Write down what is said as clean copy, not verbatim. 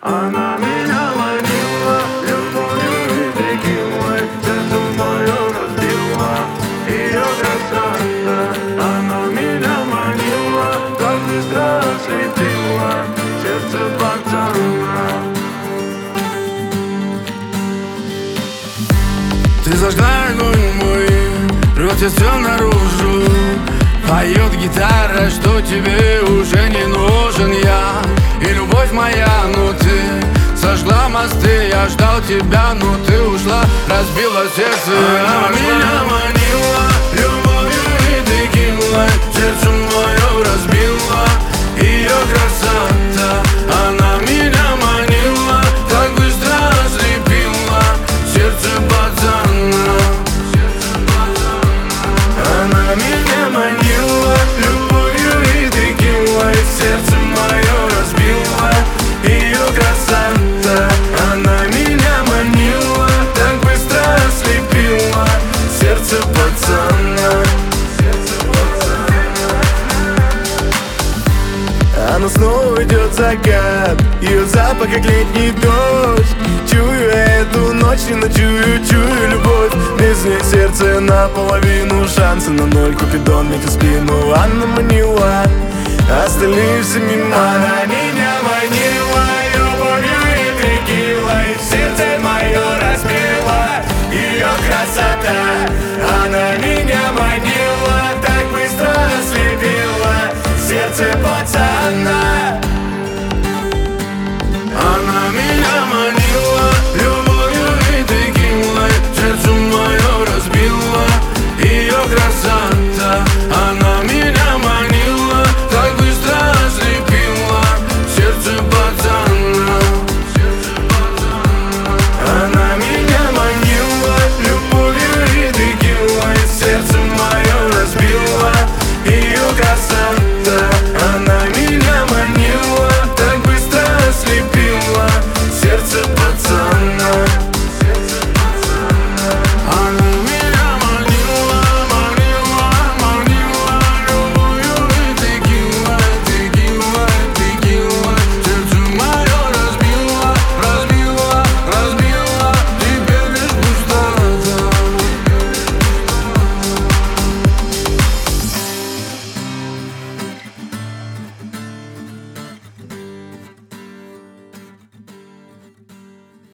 Она меня манила любовью и текилой, сердце мое разбила ее красота. Она меня манила, так быстро ослепила сердце пацана. Ты зажгла огонь мой, рвется все наружу. Поет гитара, что тебе уже не нужен я. И любовь моя, ну ты сожгла мосты. Я ждал тебя, но ты ушла, разбила сердце. Она меня манила любовью и текилой, сердце мое разбила ее красота. Она меня манила, так быстро ослепила сердце пацана. Она меня манила любовью и текилой, сердце мое разбила ее красота. Она меня манила, так быстро ослепила сердце пацана. Она снова идет закат, ее запах как летний дождь. Чую эту ночь, не ночую, чую любовь. Без ней сердце наполовину, шансы на ноль. Купидон метит в спину, она манила, остальные все мимо. Она меня